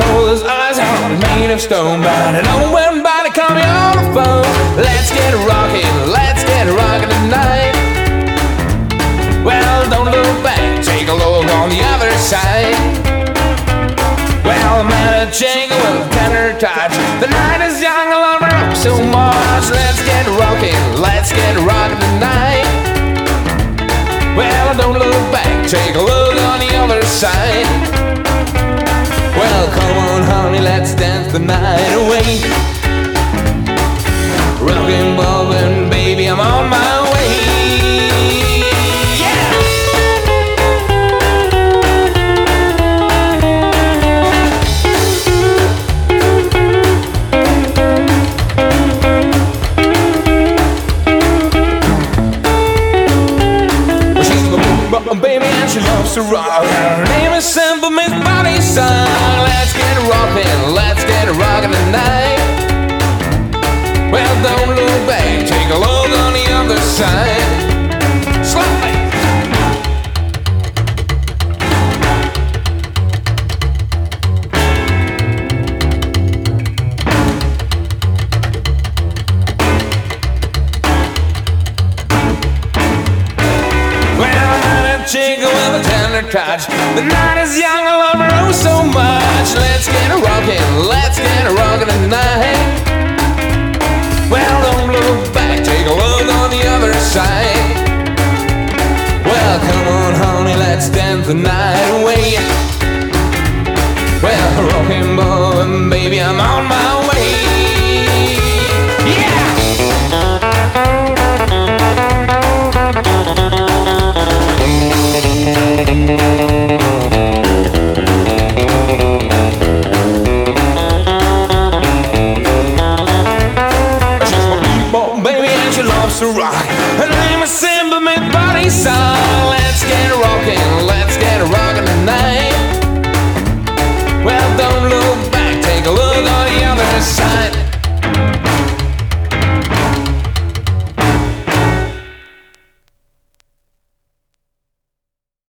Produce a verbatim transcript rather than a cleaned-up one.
know his eyes are made of stone, but I know when body call me on the phone. Let's get rockin', let's get rockin' tonight. Well, don't look back, take a look on the other side. Well, I'm at a jingle with a tender touch. The night is young, I love her so much. Let's get rockin', let's get rockin' tonight. Well, don't look back, take a look on the other side. Well, come on, honey, let's dance the night away. Rockin', ballin', baby, I'm on my way. Yeah! Well, she's a baby and she loves to rock. Her name is Simple Miss Body Song. Let's get rockin', let's get rockin' tonight. Well, don't look back, take a look on the other side. Slowly. Well, I'm a chick with a tender touch. The night is young, I love her oh so much. Let's get rockin', let's get rockin' tonight. Well, don't look back, take a look on the other side. Well, come on, honey, let's dance the night away.